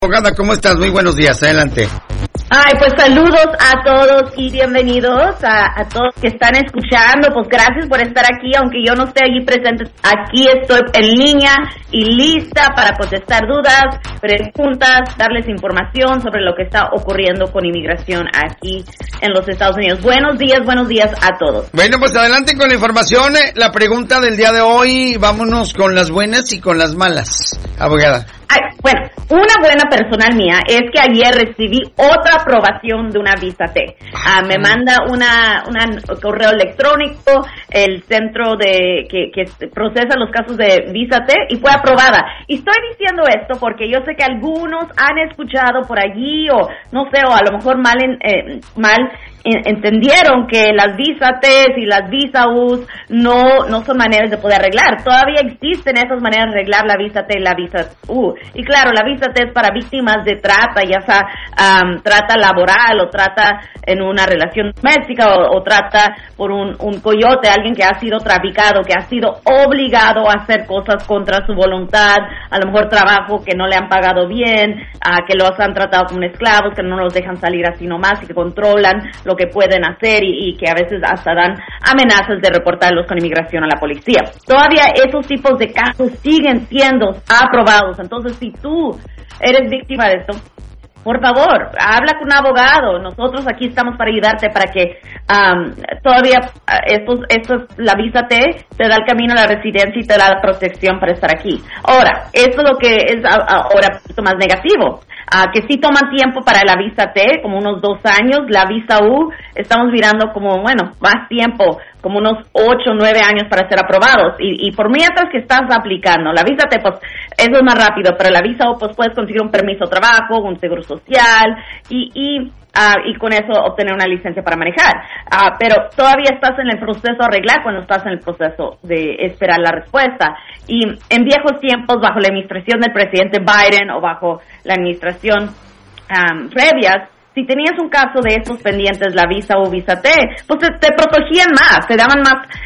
Abogada, ¿cómo estás? Muy buenos días, adelante. Ay, pues saludos a todos y bienvenidos a todos que están escuchando. Pues gracias por estar aquí, aunque yo no esté allí presente. Aquí estoy en línea y lista para contestar dudas, preguntas, darles información sobre lo que está ocurriendo con inmigración aquí en los Estados Unidos. Buenos días a todos. Bueno, pues adelante con la información. La pregunta del día de hoy, vámonos con las buenas y con las malas, abogada. Ay, bueno, una buena personal mía es que ayer recibí otra aprobación de una visa T. Me manda una correo electrónico el centro de que procesa los casos de visa T y fue aprobada. Y estoy diciendo esto porque yo sé que algunos han escuchado por allí o no sé, o a lo mejor mal entendieron que las visa T y las visa U no son maneras de poder arreglar. Todavía existen esas maneras de arreglar la visa T y la visa U. Y claro, la visa T es para víctimas de trata, ya sea trata laboral o trata en una relación doméstica o trata por un coyote, alguien que ha sido traficado, que ha sido obligado a hacer cosas contra su voluntad, a lo mejor trabajo que no le han pagado bien, que los han tratado como esclavos, que no los dejan salir así nomás y que controlan lo que pueden hacer y que a veces hasta dan amenazas de reportarlos con inmigración a la policía. Todavía esos tipos de casos siguen siendo aprobados. Entonces, si tú eres víctima de esto, por favor, habla con un abogado. Nosotros aquí estamos para ayudarte para que todavía la visa T te da el camino a la residencia y te da la protección para estar aquí. Ahora, esto es lo que es ahora un poquito más negativo. Que sí toman tiempo para la visa T, como unos 2 años. La visa U estamos mirando como, más tiempo, como unos 8 o 9 años para ser aprobados. Y por mientras que estás aplicando, la visa T, pues, eso es más rápido, pero la visa U, pues, puedes conseguir un permiso de trabajo, un seguro social, y con eso obtener una licencia para manejar. Pero todavía estás en el proceso de arreglar cuando estás en el proceso de esperar la respuesta. Y en viejos tiempos, bajo la administración del presidente Biden o bajo la administración previas, si tenías un caso de estos pendientes, la visa o visa T, pues te protegían más, te daban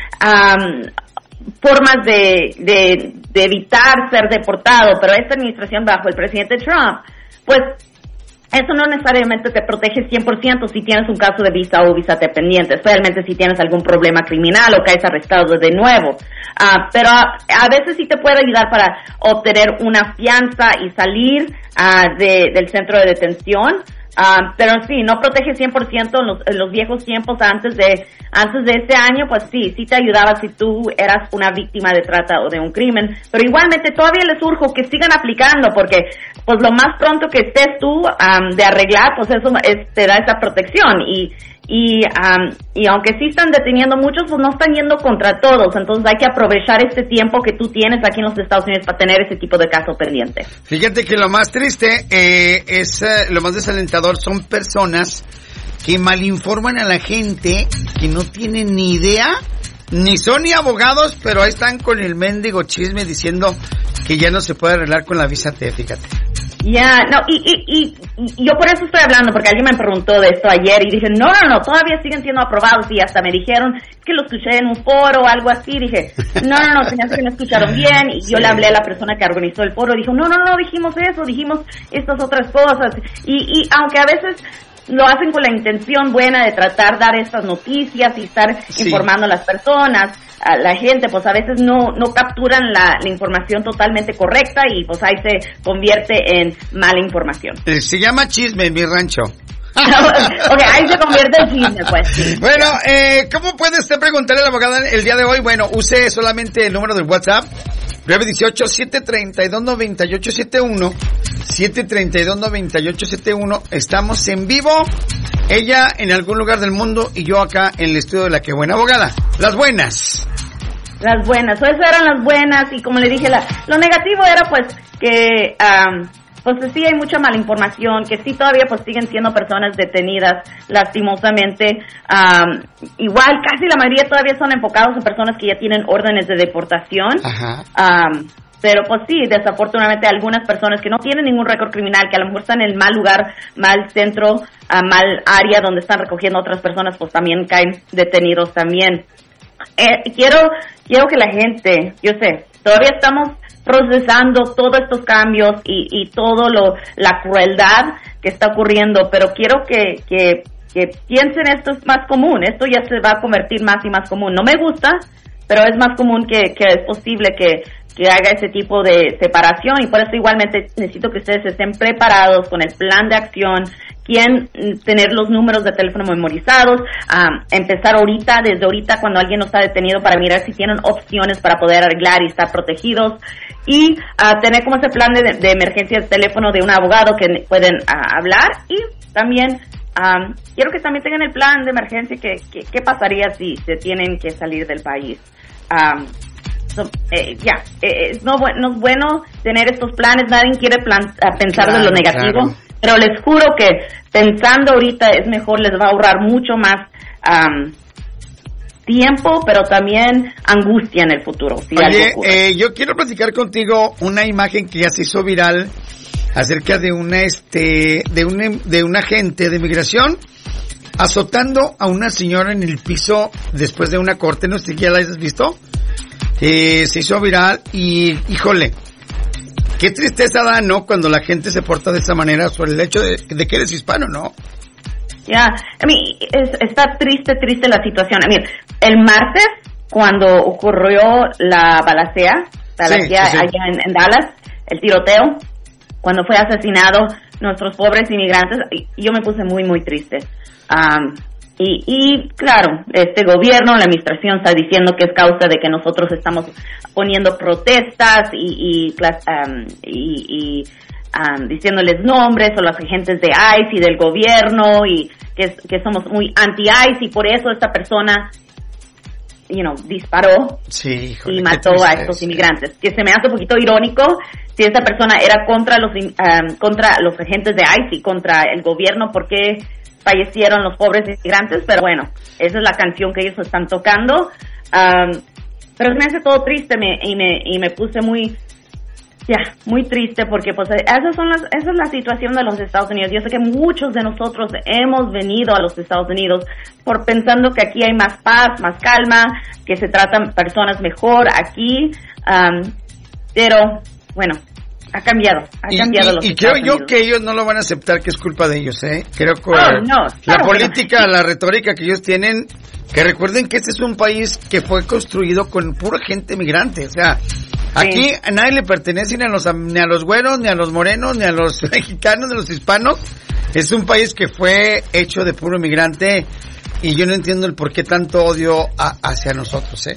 más formas de evitar ser deportado. Pero esta administración bajo el presidente Trump, pues eso no necesariamente te protege 100% si tienes un caso de visa o visa T pendiente, especialmente si tienes algún problema criminal o caes arrestado de nuevo. Pero a veces sí te puede ayudar para obtener una fianza y salir del centro de detención. Pero sí, no protege 100% en los viejos tiempos antes de este año, pues sí te ayudaba si tú eras una víctima de trata o de un crimen. Pero igualmente todavía les urjo que sigan aplicando porque pues lo más pronto que estés tú de arreglar, pues eso te da esa protección y aunque sí están deteniendo muchos, pues no están yendo contra todos. Entonces hay que aprovechar este tiempo que tú tienes aquí en los Estados Unidos para tener ese tipo de caso pendiente. Fíjate que lo más triste lo más desalentador son personas que malinforman a la gente, que no tienen ni idea, ni son ni abogados, pero ahí están con el mendigo chisme diciendo que ya no se puede arreglar con la visa T, fíjate. No, y yo por eso estoy hablando, porque alguien me preguntó de esto ayer y dije, no, todavía siguen siendo aprobados y hasta me dijeron que lo escuché en un foro o algo así. Dije, no, se me hace que no escucharon bien y yo le hablé a la persona que organizó el foro y dijo, no dijimos eso, dijimos estas otras cosas y aunque a veces lo hacen con la intención buena de tratar de dar estas noticias y estar informando a las personas, a la gente, pues a veces no capturan la información totalmente correcta y pues ahí se convierte en mala información. Se llama chisme en mi rancho. Ok, ahí se convierte en chisme, pues. Sí. Bueno, ¿cómo puede usted preguntarle a la abogada el día de hoy? Bueno, use solamente el número del WhatsApp, 918-732-9871, 732-9871. Estamos en vivo, ella en algún lugar del mundo y yo acá en el estudio de La Que Buena. Abogada, las buenas. Las buenas, o esas eran las buenas y como le dije, lo negativo era pues que pues sí hay mucha mala información, que sí todavía pues siguen siendo personas detenidas lastimosamente. Igual casi la mayoría todavía son enfocados en personas que ya tienen órdenes de deportación. Ajá. Pero pues sí, desafortunadamente algunas personas que no tienen ningún récord criminal, que a lo mejor están en el mal lugar, mal centro, mal área donde están recogiendo otras personas, pues también caen detenidos también. quiero que la gente, yo sé, todavía estamos procesando todos estos cambios y todo la crueldad que está ocurriendo, pero quiero que piensen esto es más común, esto ya se va a convertir más y más común. No me gusta, pero es más común que es posible que haga ese tipo de separación, y por eso igualmente necesito que ustedes estén preparados con el plan de acción, tener los números de teléfono memorizados, empezar desde ahorita cuando alguien no está detenido, para mirar si tienen opciones para poder arreglar y estar protegidos, y tener como ese plan de emergencia de teléfono de un abogado que pueden hablar. Y también quiero que también tengan el plan de emergencia, qué pasaría si se tienen que salir del país. No es bueno tener estos planes, nadie quiere pensar de lo negativo, claro. Pero les juro que pensando ahorita es mejor, les va a ahorrar mucho más tiempo, pero también angustia en el futuro. Si Oye, yo quiero platicar contigo una imagen que ya se hizo viral acerca de un agente de migración azotando a una señora en el piso después de una corte. No sé si ya la has visto. Se hizo viral y, híjole, qué tristeza da, ¿no? Cuando la gente se porta de esa manera sobre el hecho de que eres hispano, ¿no? Está triste la situación. El martes, cuando ocurrió la balacera sí. Allá en Dallas, el tiroteo, cuando fue asesinado nuestros pobres inmigrantes, yo me puse muy, muy triste. Y claro, este gobierno, la administración está diciendo que es causa de que nosotros estamos poniendo protestas y diciéndoles nombres a los agentes de ICE y del gobierno, y que somos muy anti-ICE, y por eso esta persona disparó y mató a estos inmigrantes, que se me hace un poquito irónico si esta persona era contra los agentes de ICE y contra el gobierno, porque fallecieron los pobres inmigrantes. Pero bueno, esa es la canción que ellos están tocando. Pero se me hace todo triste y me puse muy triste, porque pues esa es la situación de los Estados Unidos. Yo sé que muchos de nosotros hemos venido a los Estados Unidos pensando que aquí hay más paz, más calma, que se tratan personas mejor aquí, pero bueno, ha cambiado y creo yo que ellos no lo van a aceptar, que es culpa de ellos, creo que la política, la retórica que ellos tienen, que recuerden que este es un país que fue construido con pura gente migrante, o sea, aquí a nadie le pertenece ni a los güeros, ni a los morenos, ni a los mexicanos, ni a los hispanos. Es un país que fue hecho de puro migrante, y yo no entiendo el por qué tanto odio hacia nosotros,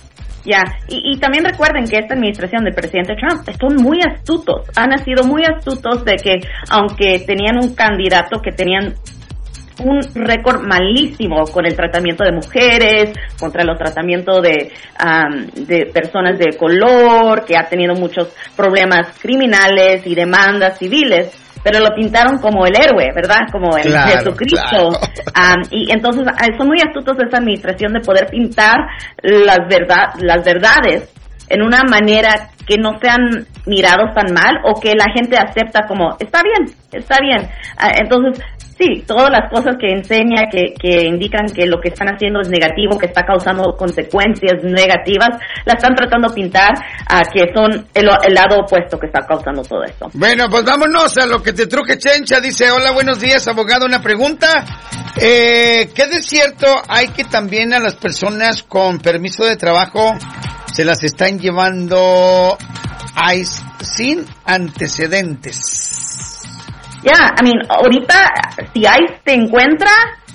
Y también recuerden que esta administración del presidente Trump son muy astutos, han sido muy astutos, de que aunque tenían un candidato que tenían un récord malísimo con el tratamiento de mujeres, contra los tratamientos de personas de color, que ha tenido muchos problemas criminales y demandas civiles, pero lo pintaron como el héroe, ¿verdad? Como el Jesucristo. Claro. Y entonces son muy astutos esa administración de poder pintar las verdades en una manera que no sean mirados tan mal, o que la gente acepta como, está bien. Entonces, sí, todas las cosas que enseña, que indican que lo que están haciendo es negativo, que está causando consecuencias negativas, la están tratando de pintar que son el lado opuesto que está causando todo esto. Bueno, pues vámonos a lo que te truje, Chencha. Dice, hola, buenos días, abogado, una pregunta. ¿Qué de cierto hay que también a las personas con permiso de trabajo se las están llevando ICE sin antecedentes? Ahorita, si ICE te encuentra,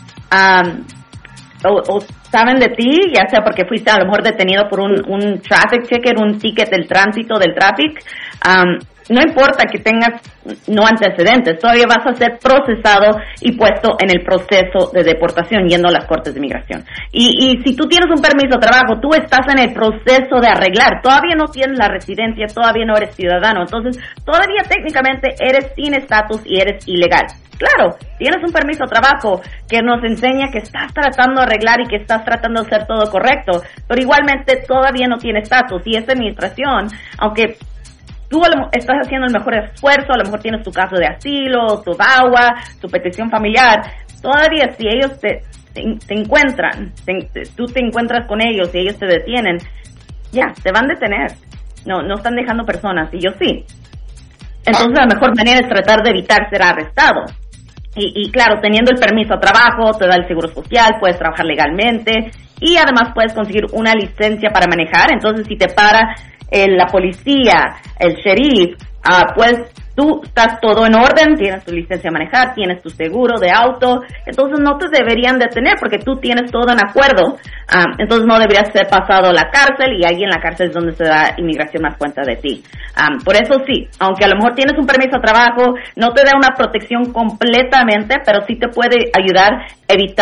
o saben de ti, ya sea porque fuiste a lo mejor detenido por un traffic ticket, un ticket del tránsito, del traffic, no importa que tengas no antecedentes, todavía vas a ser procesado y puesto en el proceso de deportación yendo a las cortes de inmigración. Y si tú tienes un permiso de trabajo, tú estás en el proceso de arreglar, todavía no tienes la residencia, todavía no eres ciudadano, entonces todavía técnicamente eres sin estatus y eres ilegal. Claro, tienes un permiso de trabajo que nos enseña que estás tratando de arreglar y que estás tratando de hacer todo correcto, pero igualmente todavía no tienes estatus, y esta administración, aunque tú estás haciendo el mejor esfuerzo, a lo mejor tienes tu caso de asilo, tu VAWA, tu petición familiar, todavía si ellos te te encuentran, tú te encuentras con ellos y ellos te detienen, ya, te van a detener. No están dejando personas, y yo sí. Entonces la mejor manera es tratar de evitar ser arrestado. Y claro, teniendo el permiso a trabajo, te da el seguro social, puedes trabajar legalmente y además puedes conseguir una licencia para manejar. Entonces si te para la policía, el sheriff, pues tú estás todo en orden, tienes tu licencia de manejar, tienes tu seguro de auto, entonces no te deberían detener porque tú tienes todo en acuerdo, entonces no deberías ser pasado a la cárcel, y ahí en la cárcel es donde se da inmigración más cuenta de ti. Por eso sí, aunque a lo mejor tienes un permiso de trabajo, no te da una protección completamente, pero sí te puede ayudar a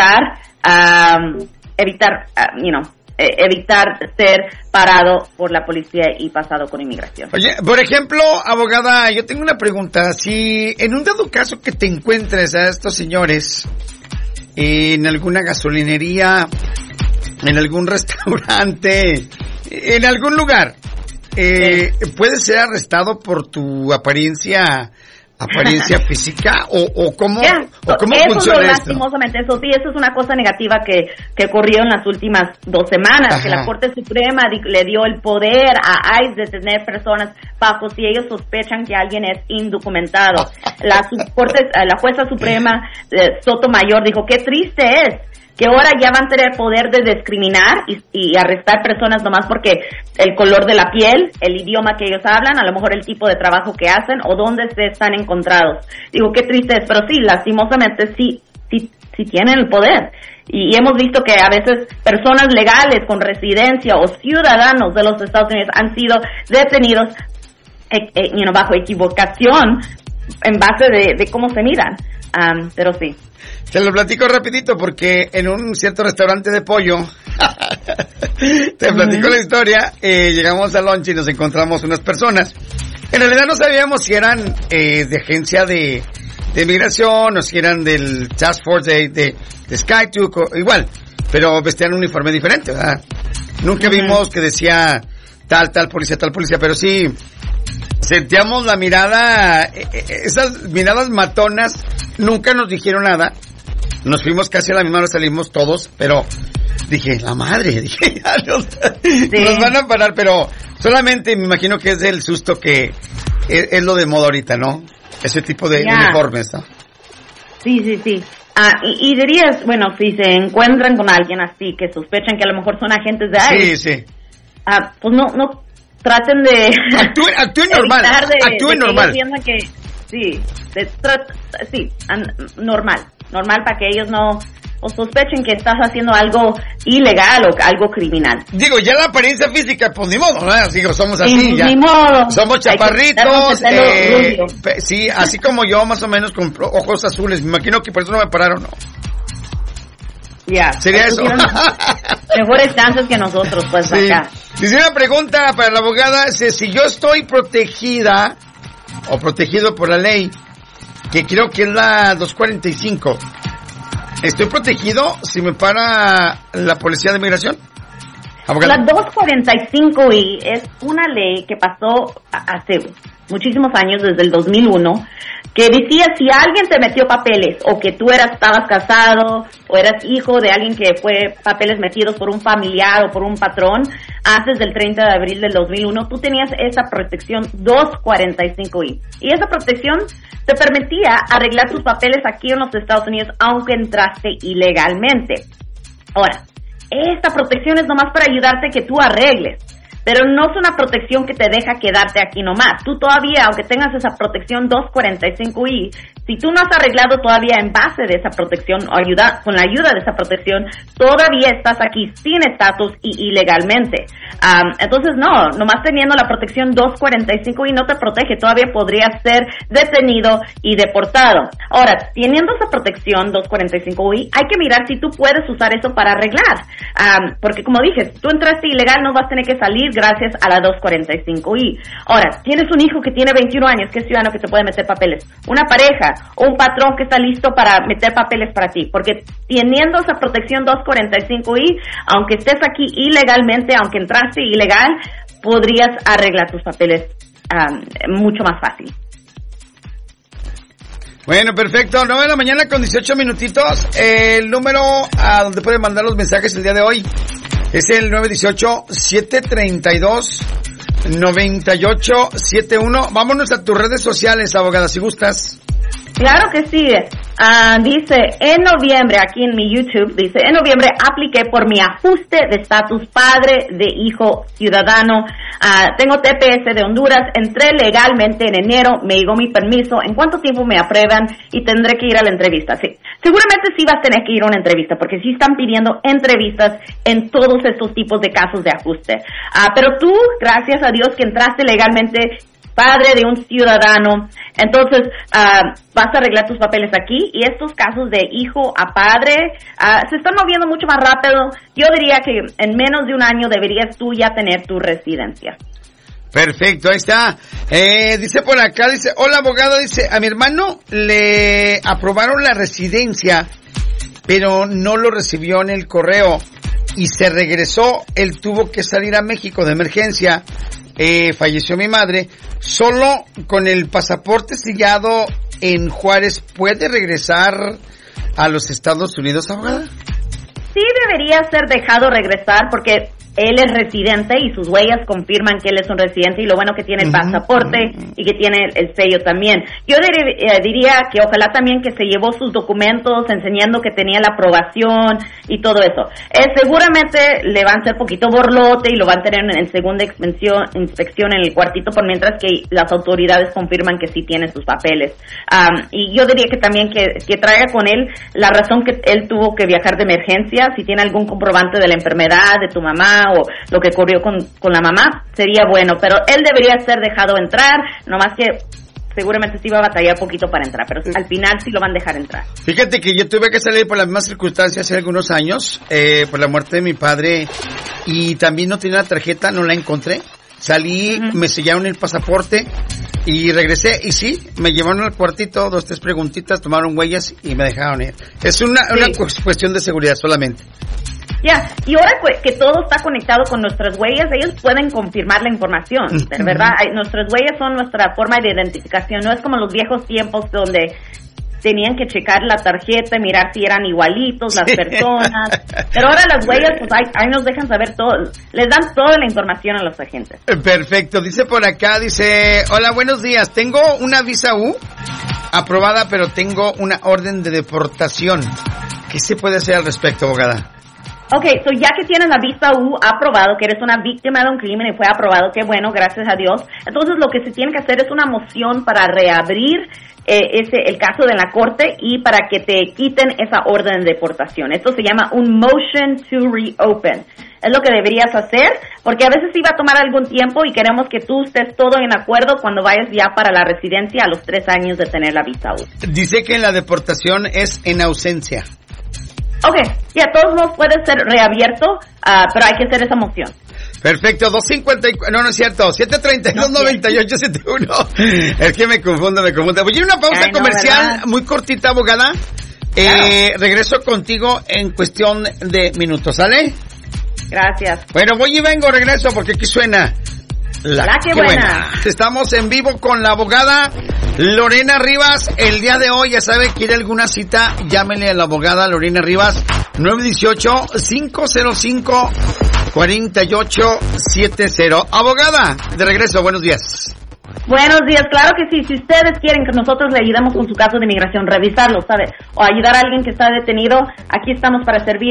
evitar ser parado por la policía y pasado con inmigración. Oye, por ejemplo, abogada, yo tengo una pregunta. Si en un dado caso que te encuentres a estos señores en alguna gasolinería, en algún restaurante, en algún lugar, ¿puedes ser arrestado por tu apariencia física o cómo funciona esto? Lastimosamente, eso es una cosa negativa que ocurrió en las últimas 2 semanas. Ajá. Que la Corte Suprema le dio el poder a ICE de tener personas bajo si ellos sospechan que alguien es indocumentado. La jueza suprema Sotomayor dijo, qué triste es que ahora ya van a tener poder de discriminar y arrestar personas nomás porque el color de la piel, el idioma que ellos hablan, a lo mejor el tipo de trabajo que hacen o dónde se están encontrados. Digo, qué triste es, pero sí, lastimosamente sí tienen el poder. Y hemos visto que a veces personas legales con residencia o ciudadanos de los Estados Unidos han sido detenidos bajo equivocación en base de cómo se miran. Pero sí. Te lo platico rapidito porque en un cierto restaurante de pollo, te platico la historia, llegamos al lunch y nos encontramos unas personas. En realidad no sabíamos si eran de agencia de migración o si eran del Task Force de SkyTook o igual, pero vestían un uniforme diferente, ¿verdad? Nunca vimos que decía tal policía, pero sí sentíamos la mirada, esas miradas matonas. Nunca nos dijeron nada. Nos fuimos casi a la misma hora, salimos todos, pero dije, la madre, ya nos van a parar, pero solamente me imagino que es el susto que es lo de moda ahorita, ¿no? Ese tipo de uniformes, ¿no? Sí. Y dirías, bueno, si se encuentran con alguien así, que sospechan que a lo mejor son agentes de ICE. Sí. Pues no traten de... Actúen normal, actúen normal. Normal para que ellos no sospechen que estás haciendo algo ilegal o algo criminal. Digo, ya la apariencia física, pues ni modo, ¿no? Digo, somos así, ya. Ni modo. Somos chaparritos, sí, así como yo, más o menos, con ojos azules. Me imagino que por eso no me pararon, ¿no? Ya. ¿Sería eso? Mejores chances que nosotros, pues, sí. Acá. Dice una pregunta para la abogada, si yo estoy protegida o protegido por la ley, que creo que es la 245, ¿estoy protegido si me para la policía de migración? Abogada. La 245I es una ley que pasó hace muchísimos años, desde el 2001, que decía si alguien te metió papeles o que tú estabas casado o eras hijo de alguien que fue papeles metidos por un familiar o por un patrón antes del 30 de abril del 2001, tú tenías esa protección 245I. Y esa protección te permitía arreglar tus papeles aquí en los Estados Unidos aunque entraste ilegalmente. Ahora, esta protección es nomás para ayudarte que tú arregles. Pero no es una protección que te deja quedarte aquí nomás. Tú todavía, aunque tengas esa protección 245I, si tú no has arreglado todavía en base de esa protección o con la ayuda de esa protección, todavía estás aquí sin estatus y ilegalmente. Entonces nomás teniendo la protección 245I no te protege, todavía podrías ser detenido y deportado. Ahora, teniendo esa protección 245I, hay que mirar si tú puedes usar eso para arreglar. Porque como dije, si tú entraste ilegal no vas a tener que salir gracias a la 245I. Ahora, tienes un hijo que tiene 21 años, que es ciudadano, que te puede meter papeles. Una pareja o un patrón que está listo para meter papeles para ti. Porque teniendo esa protección 245I, aunque estés aquí ilegalmente, aunque entraste ilegal, podrías arreglar tus papeles mucho más fácil. Bueno, perfecto. 9 de la mañana con 18 minutitos. El número a donde pueden mandar los mensajes el día de hoy es el 918-732-9871. Vámonos a tus redes sociales, abogada, si gustas. Claro que sí. Dice, en noviembre, aquí en mi YouTube, dice, en noviembre apliqué por mi ajuste de estatus padre de hijo ciudadano. Tengo TPS de Honduras, entré legalmente en enero, me llegó mi permiso. ¿En cuánto tiempo me aprueban y tendré que ir a la entrevista? Sí, seguramente sí vas a tener que ir a una entrevista, porque sí están pidiendo entrevistas en todos estos tipos de casos de ajuste. Pero tú, gracias a Dios que entraste legalmente, padre de un ciudadano, entonces vas a arreglar tus papeles aquí, y estos casos de hijo a padre se están moviendo mucho más rápido. Yo diría que en menos de un año deberías tú ya tener tu residencia. Perfecto, ahí está. Dice por acá, dice, hola abogada, dice, a mi hermano le aprobaron la residencia, pero no lo recibió en el correo y se regresó. Él tuvo que salir a México de emergencia. Falleció mi madre. Solo con el pasaporte sellado en Juárez, ¿puede regresar a los Estados Unidos, abogada? Sí, debería ser dejado regresar, porque él es residente y sus huellas confirman que él es un residente, y lo bueno que tiene el pasaporte y que tiene el sello también. Yo diría que ojalá también que se llevó sus documentos enseñando que tenía la aprobación y todo eso. Seguramente le van a hacer poquito borlote y lo van a tener en segunda inspección en el cuartito, por mientras que las autoridades confirman que sí tiene sus papeles. Y yo diría que también que traiga con él la razón que él tuvo que viajar de emergencia, si tiene algún comprobante de la enfermedad de tu mamá o lo que ocurrió con la mamá, sería bueno, pero él debería ser dejado entrar, nomás que seguramente sí va a batallar poquito para entrar, pero al final sí lo van a dejar entrar. Fíjate que yo tuve que salir por las mismas circunstancias hace algunos años, por la muerte de mi padre, y también no tenía la tarjeta, no la encontré. Salí, me sellaron el pasaporte y regresé, y sí, me llevaron al cuartito, 2, 3 preguntitas, tomaron huellas y me dejaron ir. Es una cuestión de seguridad solamente. Ya, y ahora que todo está conectado con nuestras huellas, ellos pueden confirmar la información, ¿verdad? Nuestras huellas son nuestra forma de identificación, no es como los viejos tiempos donde tenían que checar la tarjeta, mirar si eran igualitos las personas, pero ahora las huellas, pues ahí nos dejan saber todo, les dan toda la información a los agentes. Perfecto, dice por acá, dice, hola, buenos días, tengo una visa U aprobada, pero tengo una orden de deportación. ¿Qué se puede hacer al respecto, abogada? Okay, so ya que tienes la visa U aprobado, que eres una víctima de un crimen y fue aprobado, qué bueno, gracias a Dios. Entonces lo que se tiene que hacer es una moción para reabrir el caso de la corte y para que te quiten esa orden de deportación. Esto se llama un motion to reopen. Es lo que deberías hacer, porque a veces sí va a tomar algún tiempo y queremos que tú estés todo en acuerdo cuando vayas ya para la residencia a los 3 años de tener la visa U. Dice que la deportación es en ausencia. Okay, ya todos modos puede ser reabierto, pero hay que hacer esa moción. Perfecto, 254, no es cierto, 732-9871. Es que me confundo. Voy a ir a una pausa comercial, ¿verdad? Muy cortita, abogada. Claro. Regreso contigo en cuestión de minutos, ¿sale? Gracias. Bueno, voy y vengo, regreso, porque aquí suena La que buena. Estamos en vivo con la abogada Lorena Rivas. El día de hoy, ya sabe, quiere alguna cita, llámenle a la abogada Lorena Rivas, 918-505-4870. Abogada, de regreso, buenos días. Buenos días, claro que sí. Si ustedes quieren que nosotros le ayudemos con su caso de inmigración, revisarlo, ¿sabe? O ayudar a alguien que está detenido, aquí estamos para servir.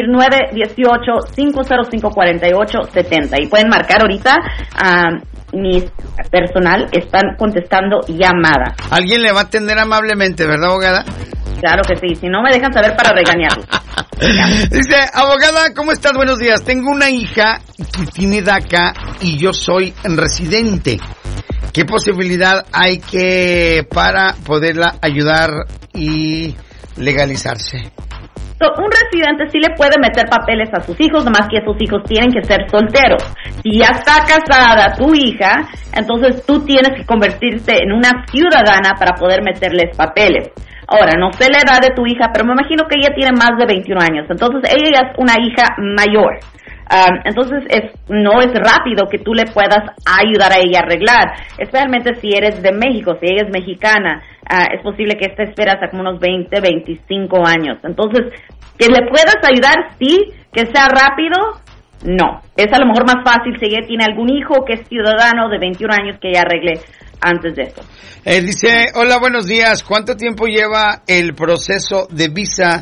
918-505-4870. Y pueden marcar ahorita. Mi personal están contestando llamadas. Alguien le va a atender amablemente, ¿verdad, abogada? Claro que sí, si no me dejan saber para regañarlo. Dice, abogada, ¿cómo estás? Buenos días. Tengo una hija que tiene DACA y yo soy residente. ¿Qué posibilidad hay para poderla ayudar y legalizarse? Un residente sí le puede meter papeles a sus hijos, nomás que esos hijos tienen que ser solteros. Si ya está casada tu hija, entonces tú tienes que convertirte en una ciudadana para poder meterles papeles. Ahora, no sé la edad de tu hija, pero me imagino que ella tiene más de 21 años. Entonces, ella ya es una hija mayor. Entonces, no es rápido que tú le puedas ayudar a ella a arreglar, especialmente si eres de México, si ella es mexicana. es posible que esta espera hasta como unos 20, 25 años. Entonces, que le puedas ayudar, sí, que sea rápido, no. Es a lo mejor más fácil si ella tiene algún hijo que es ciudadano de 21 años que ella arregle antes de eso. Dice, hola, buenos días. ¿Cuánto tiempo lleva el proceso de visa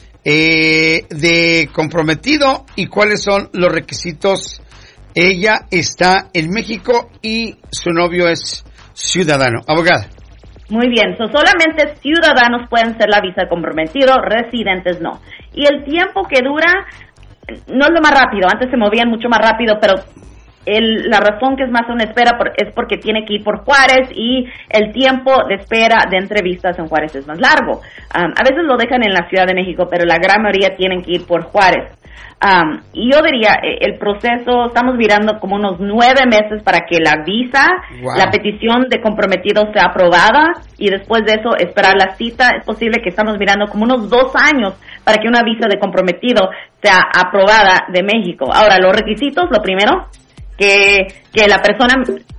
de comprometido y cuáles son los requisitos? Ella está en México y su novio es ciudadano. Abogada. Muy bien, solamente ciudadanos pueden ser la visa de comprometido, residentes no. Y el tiempo que dura no es lo más rápido, antes se movían mucho más rápido, pero la razón que es más una espera es porque tiene que ir por Juárez y el tiempo de espera de entrevistas en Juárez es más largo. A veces lo dejan en la Ciudad de México, pero la gran mayoría tienen que ir por Juárez. Y yo diría, el proceso, estamos mirando como unos 9 meses para que la visa, la petición de comprometido sea aprobada y después de eso esperar la cita. Es posible que estamos mirando como unos 2 años para que una visa de comprometido sea aprobada de México. Ahora, los requisitos, lo primero, que la persona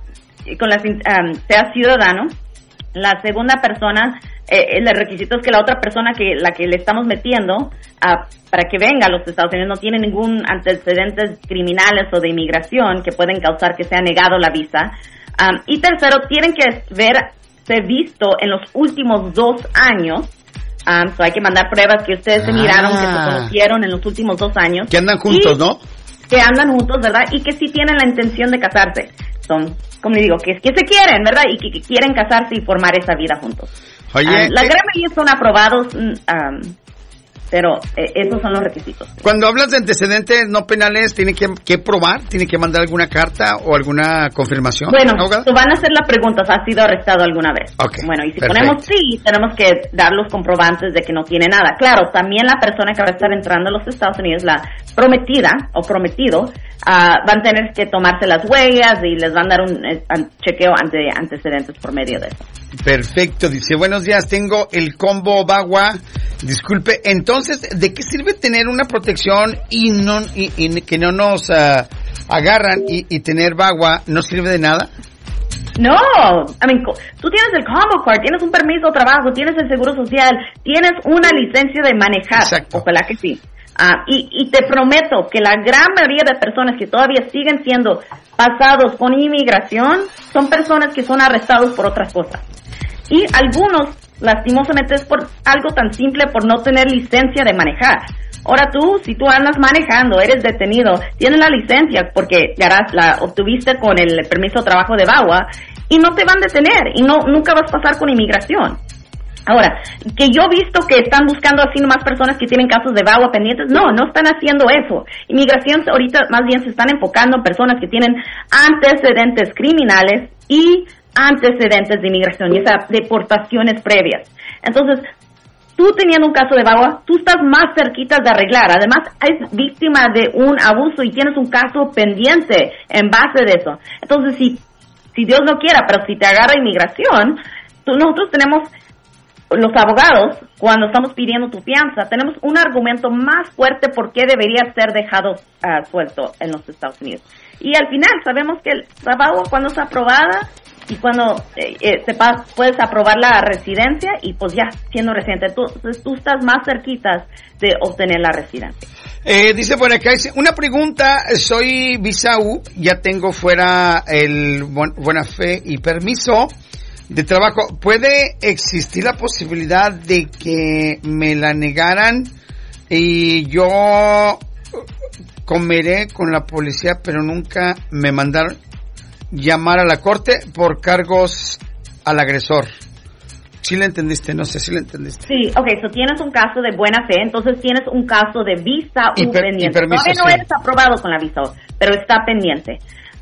sea ciudadano. La segunda persona, el requisito es que la otra persona la que le estamos metiendo para que venga a los Estados Unidos no tiene ningún antecedentes criminales o de inmigración que pueden causar que sea negado la visa. Y tercero, tienen que verse visto en los últimos 2 años. Hay que mandar pruebas que ustedes se miraron, que se conocieron en los últimos 2 años. Que andan juntos, ¿no? Que andan juntos, ¿verdad? Y que sí tienen la intención de casarse. Son, como le digo, que se quieren, ¿verdad? Y que quieren casarse y formar esa vida juntos. Oye, la gran mayoría son aprobados, pero esos son los requisitos. Cuando hablas de antecedentes no penales, ¿tiene que probar? ¿Tiene que mandar alguna carta o alguna confirmación? Bueno, van a hacer la pregunta, ¿has sido arrestado alguna vez? Okay, bueno, y si perfecto. ponemos sí, tenemos que dar los comprobantes de que no tiene nada. Claro, también la persona que va a estar entrando a los Estados Unidos, la prometida o prometido, van a tener que tomarse las huellas y les van a dar un chequeo ante antecedentes por medio de eso. Perfecto, dice, buenos días, tengo el combo VAWA. Disculpe, entonces, ¿de qué sirve tener una protección y que no nos agarran y tener VAWA? ¿No sirve de nada? No, tú tienes el combo card, tienes un permiso de trabajo, tienes el seguro social, tienes una licencia de manejar. Exacto. Ojalá que sí. Y te prometo que la gran mayoría de personas que todavía siguen siendo pasados con inmigración son personas que son arrestados por otras cosas. Y algunos, lastimosamente, es por algo tan simple, por no tener licencia de manejar. Ahora si tú andas manejando, eres detenido, tienes la licencia porque la obtuviste con el permiso de trabajo de VAWA y no te van a detener y nunca vas a pasar con inmigración. Ahora, que yo he visto que están buscando así nomás personas que tienen casos de VAWA pendientes, no están haciendo eso. Inmigración ahorita más bien se están enfocando en personas que tienen antecedentes criminales y antecedentes de inmigración, y esas deportaciones previas. Entonces, tú teniendo un caso de VAWA, tú estás más cerquita de arreglar. Además, es víctima de un abuso y tienes un caso pendiente en base de eso. Entonces, si Dios no quiera, pero si te agarra inmigración, nosotros tenemos, los abogados, cuando estamos pidiendo tu fianza, tenemos un argumento más fuerte por qué debería ser dejado suelto en los Estados Unidos. Y al final sabemos que la VAWA, cuando es aprobada y cuando puedes aprobar la residencia y pues ya siendo residente, tú estás más cerquitas de obtener la residencia. Dice por acá, una pregunta, soy visa U, ya tengo fuera el buena fe y permiso de trabajo. ¿Puede existir la posibilidad de que me la negaran y yo comeré con la policía, pero nunca me mandaron llamar a la corte por cargos al agresor? ¿Sí le entendiste? No sé si le entendiste. Sí, so tienes un caso de buena fe, entonces tienes un caso de visa U pendiente. Permiso, todavía no eres aprobado con la visa U, pero está pendiente.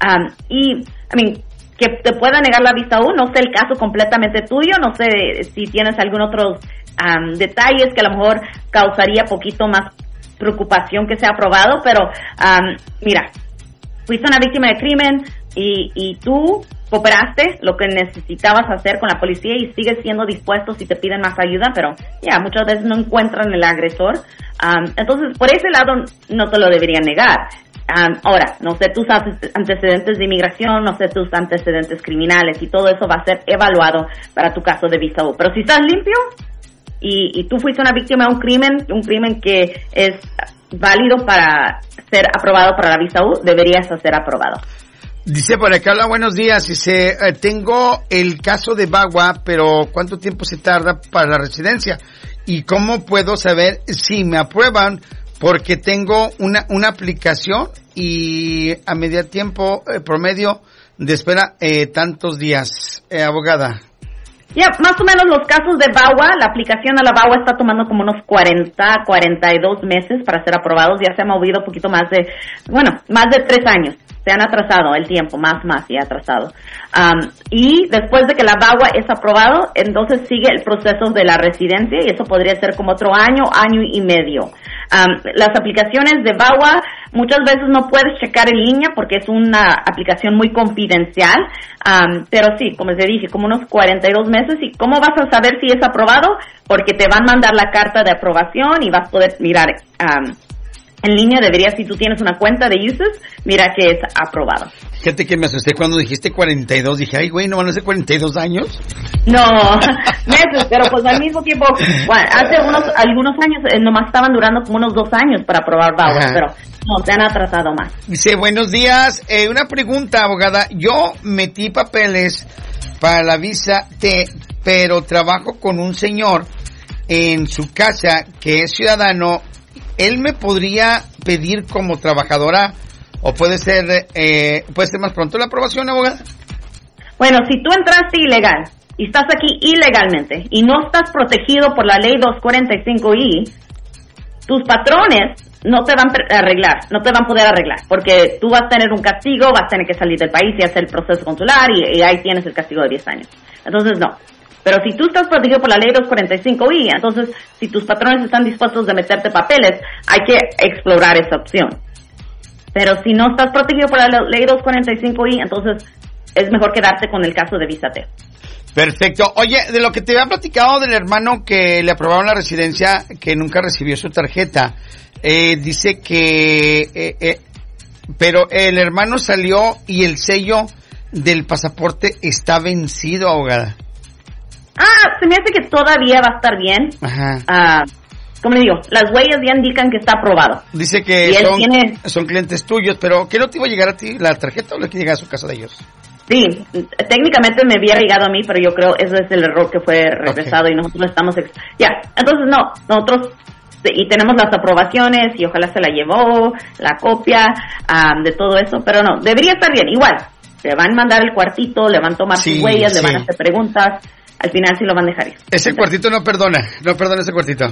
Que te pueda negar la visa U, no sé el caso completamente tuyo, no sé si tienes algún otro detalles que a lo mejor causaría poquito más preocupación que sea aprobado, pero mira, fuiste una víctima de crimen y tú cooperaste lo que necesitabas hacer con la policía y sigues siendo dispuesto si te piden más ayuda, pero muchas veces no encuentran el agresor. Entonces, por ese lado no te lo deberían negar. Ahora, no sé tus antecedentes de inmigración, no sé tus antecedentes criminales, y todo eso va a ser evaluado para tu caso de visa U. Pero si estás limpio y tú fuiste una víctima de un crimen que es válido para ser aprobado para la visa U, deberías ser aprobado. Dice por acá, hola, buenos días. Dice, tengo el caso de VAWA, pero ¿cuánto tiempo se tarda para la residencia? ¿Y cómo puedo saber si me aprueban? Porque tengo una aplicación y a medio tiempo promedio de espera tantos días. Abogada. Ya, más o menos los casos de VAWA, la aplicación a la VAWA está tomando como unos 42 meses para ser aprobados. Ya se ha movido un poquito más de 3 años. Se han atrasado el tiempo, más y atrasado. Y después de que la VAWA es aprobado, entonces sigue el proceso de la residencia, y eso podría ser como otro año y medio. Las aplicaciones de VAWA muchas veces no puedes checar en línea porque es una aplicación muy confidencial, pero sí, como te dije, como unos 42 meses. ¿Y cómo vas a saber si es aprobado? Porque te van a mandar la carta de aprobación y vas a poder mirar en línea. Deberías, si tú tienes una cuenta de USIS, mira que es aprobado. Fíjate que me asusté cuando dijiste 42. Dije, ay, güey, ¿no van a ser 42 años? No, meses, pero pues al mismo tiempo, hace algunos años nomás estaban durando como unos 2 años para aprobar VAWA, pero no, se han atrasado más. Dice, buenos días, una pregunta, abogada. Yo metí papeles para la visa T, pero trabajo con un señor en su casa que es ciudadano. ¿Él me podría pedir como trabajadora o puede ser más pronto la aprobación, abogada? Bueno, si tú entraste ilegal y estás aquí ilegalmente y no estás protegido por la ley 245I, tus patrones no te van a arreglar, no te van a poder arreglar, porque tú vas a tener un castigo, vas a tener que salir del país y hacer el proceso consular y ahí tienes el castigo de 10 años. Entonces, no. Pero si tú estás protegido por la ley 245I, entonces, si tus patrones están dispuestos a meterte papeles, hay que explorar esa opción. Pero si no estás protegido por la ley 245I, entonces es mejor quedarte con el caso de visa T. Perfecto. Oye, de lo que te había platicado del hermano que le aprobaron la residencia, que nunca recibió su tarjeta, dice que, pero el hermano salió y el sello del pasaporte está vencido, abogada. Se me hace que todavía va a estar bien. Ajá. Como digo, las huellas ya indican que está aprobado. Dice que son clientes tuyos, pero ¿qué no te iba a llegar a ti la tarjeta o le que llega a su casa de ellos? Sí, técnicamente me había llegado a mí, pero yo creo ese es el error que fue regresado, y nosotros estamos... entonces no, nosotros... Y tenemos las aprobaciones y ojalá se la llevó, la copia de todo eso, pero no, debería estar bien. Igual, le van a mandar el cuartito, le van a tomar sus huellas, le van a hacer preguntas. Al final sí lo van a dejar ir. Ese cuartito no perdona ese cuartito.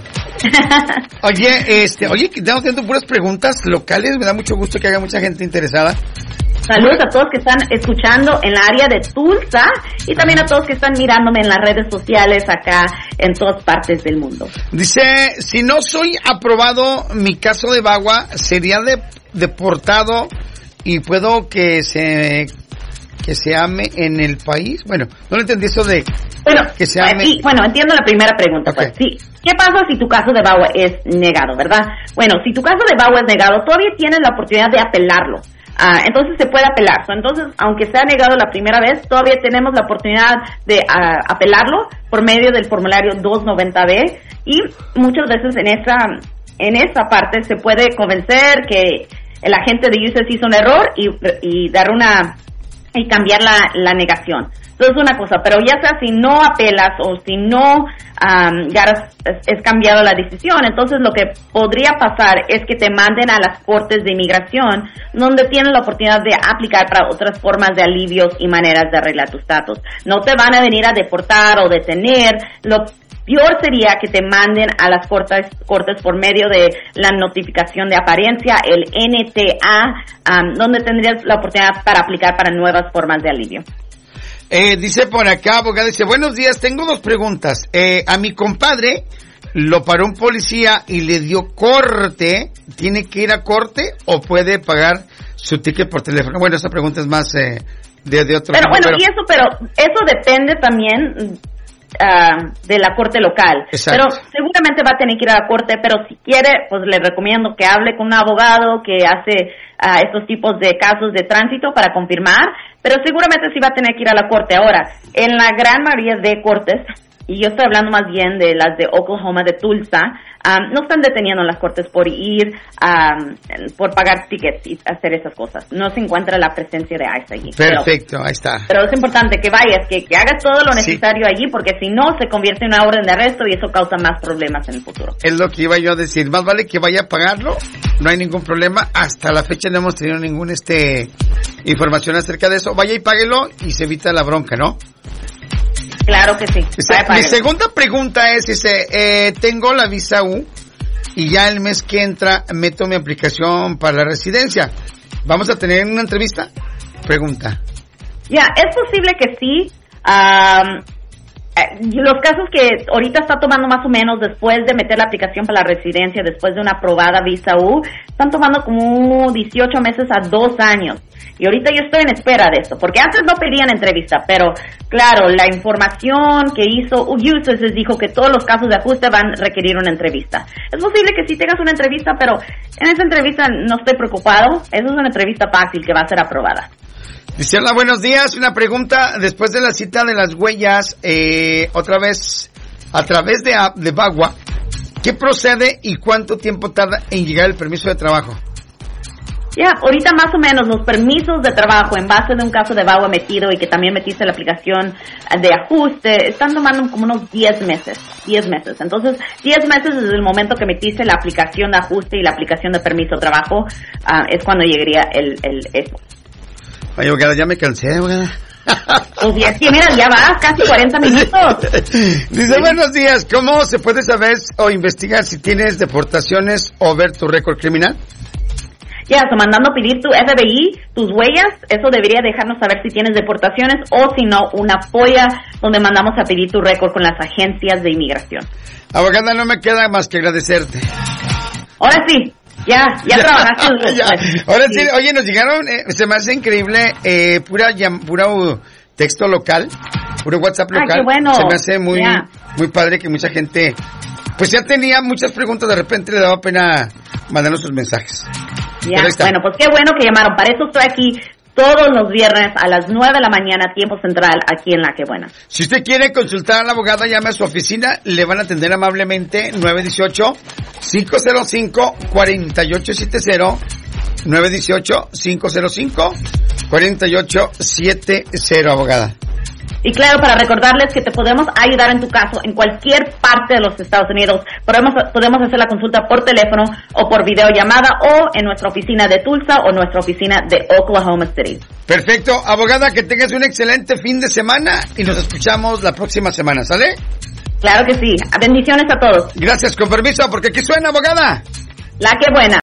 Oye, estamos teniendo puras preguntas locales, me da mucho gusto que haya mucha gente interesada. Saludos a todos que están escuchando en la área de Tulsa y también a todos que están mirándome en las redes sociales acá en todas partes del mundo. Dice, si no soy aprobado, mi caso de VAWA sería deportado y puedo que se ame en el país. Bueno, no lo entendí eso de que se ame. Sí, bueno, entiendo la primera pregunta. Okay. Pues sí. ¿Qué pasa si tu caso de VAWA es negado, verdad? Bueno, si tu caso de VAWA es negado, todavía tienes la oportunidad de apelarlo. Entonces se puede apelar. Entonces, aunque sea negado la primera vez, todavía tenemos la oportunidad de apelarlo por medio del formulario 290B, y muchas veces en esta parte se puede convencer que el agente de USIS hizo un error y dar y cambiar la negación. Entonces, una cosa, pero ya sea si no apelas o si no ya es cambiado la decisión, entonces lo que podría pasar es que te manden a las cortes de inmigración, donde tienes la oportunidad de aplicar para otras formas de alivios y maneras de arreglar tu estatus. No te van a venir a deportar o detener. Lo peor sería que te manden a las cortes por medio de la notificación de apariencia, el NTA, donde tendrías la oportunidad para aplicar para nuevas formas de alivio. Dice por acá, abogada, dice, buenos días, tengo 2 preguntas. A mi compadre lo paró un policía y le dio corte. ¿Tiene que ir a corte o puede pagar su ticket por teléfono? Bueno, esa pregunta es más de otro tema. Pero eso depende también de la corte local. Exacto. Pero según seguramente va a tener que ir a la corte, pero si quiere, pues le recomiendo que hable con un abogado que hace estos tipos de casos de tránsito para confirmar, pero seguramente sí va a tener que ir a la corte. Ahora, en la gran mayoría de cortes, y yo estoy hablando más bien de las de Oklahoma, de Tulsa, no están deteniendo en las cortes por ir, por pagar tickets y hacer esas cosas. No se encuentra la presencia de ICE allí. Perfecto, ahí está. Pero es importante que vayas, que hagas todo lo necesario allí, porque si no, se convierte en una orden de arresto y eso causa más problemas en el futuro. Es lo que iba yo a decir. Más vale que vaya a pagarlo, no hay ningún problema. Hasta la fecha no hemos tenido ninguna información acerca de eso. Vaya y páguelo y se evita la bronca, ¿no? Claro que sí. Mi segunda pregunta es, tengo la visa U y ya el mes que entra meto mi aplicación para la residencia. ¿Vamos a tener una entrevista? Pregunta. Ya, es posible que sí. Los casos que ahorita está tomando más o menos después de meter la aplicación para la residencia, después de una aprobada visa U, están tomando como 18 meses a 2 años. Y ahorita yo estoy en espera de eso, porque antes no pedían entrevista, pero claro, la información que hizo USCIS les dijo que todos los casos de ajuste van a requerir una entrevista. Es posible que sí tengas una entrevista, pero en esa entrevista no estoy preocupado. Esa es una entrevista fácil que va a ser aprobada. Dice, hola, buenos días. Una pregunta, después de la cita de las huellas, otra vez, a través de VAWA, ¿qué procede y cuánto tiempo tarda en llegar el permiso de trabajo? Ya, ahorita más o menos los permisos de trabajo en base de un caso de VAWA metido y que también metiste la aplicación de ajuste, están tomando como unos 10 meses. 10 meses. Entonces, 10 meses desde el momento que metiste la aplicación de ajuste y la aplicación de permiso de trabajo, es cuando llegaría eso. Ay, abogada, ya me cansé, abogada. Pues ya, sí, mira, ya vas casi 40 minutos. Dice, buenos días, ¿cómo se puede saber o investigar si tienes deportaciones o ver tu récord criminal? Ya, mandando a pedir tu FBI, tus huellas, eso debería dejarnos saber si tienes deportaciones o si no, una FOIA donde mandamos a pedir tu récord con las agencias de inmigración. Abogada, no me queda más que agradecerte. Ahora sí. Ya trabajaste. Ya. Ahora sí, oye, nos llegaron, se me hace increíble, pura texto local, puro WhatsApp local. Qué bueno. Se me hace muy padre que mucha gente, pues ya tenía muchas preguntas, de repente le daba pena mandarnos sus mensajes. Ya, bueno, pues qué bueno que llamaron. Para eso estoy aquí todos los viernes a las 9 de la mañana, tiempo central, aquí en La Que Buena. Si usted quiere consultar a la abogada, llame a su oficina, le van a atender amablemente, 918-505-4870, 918-505-4870, abogada. Y claro, para recordarles que te podemos ayudar en tu caso en cualquier parte de los Estados Unidos. Podemos hacer la consulta por teléfono o por videollamada o en nuestra oficina de Tulsa o nuestra oficina de Oklahoma City. Perfecto. Abogada, que tengas un excelente fin de semana y nos escuchamos la próxima semana, ¿sale? Claro que sí. Bendiciones a todos. Gracias, con permiso, porque aquí suena, abogada. La Que Buena.